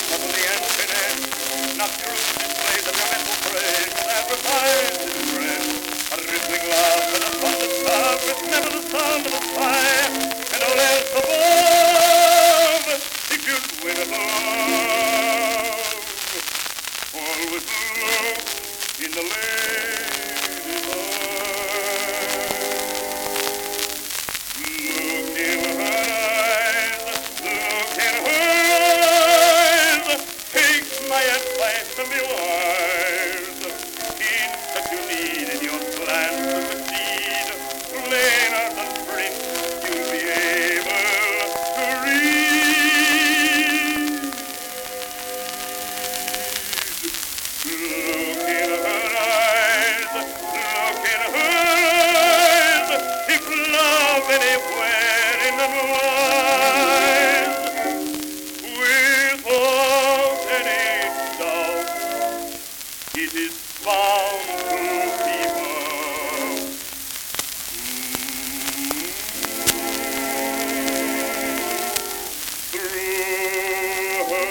Lovely and finished, not crude displays of your mental praise, advertised in print. A rippling laugh and a thunder start with never the sound of a sigh, and all else above, if you'd win at love. Always look in the lady's eyes. Look in her eyes, look in her eyes. Take my advice and be wise. Hints that you need in your plans to succeed. Plainer than print, you'll be able to read. Look in her eyes, look in her eyes. If love anywhere in them lies, without any doubt, it is bound to people through her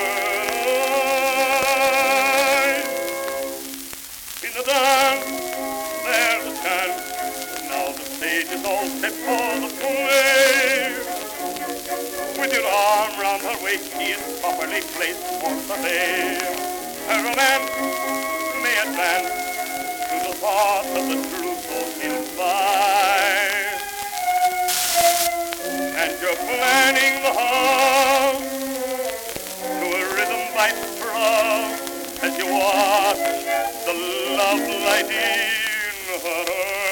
eyes. In the dance, there's a chance. Now the stage is all set for the play. With your arm round her waist, she is properly placed for the day. Her romance may advance to the thought of the truth inside. And you're planning the house to a rhythm by straw as you watch the love light in her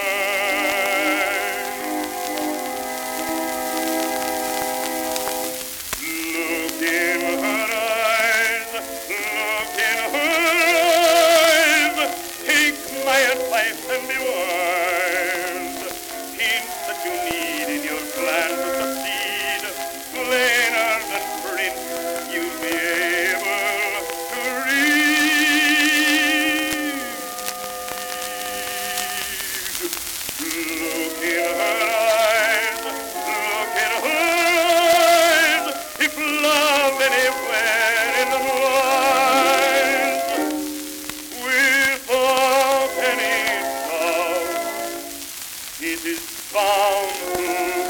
eyes. Look in her eyes, look in her eyes. Take my advice and be wise. Hints that you need in your plan to succeed. Plainer than print, you'll be able to read. Look in her eyes, look in her eyes. If love anywhere in the lies, without any doubt, it is bound to